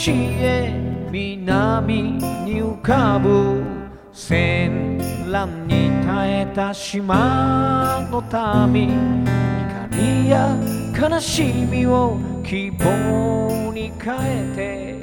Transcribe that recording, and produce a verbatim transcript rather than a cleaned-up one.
西へ南に浮かぶ戦乱に耐えた島の民、怒りや悲しみを希望に変えて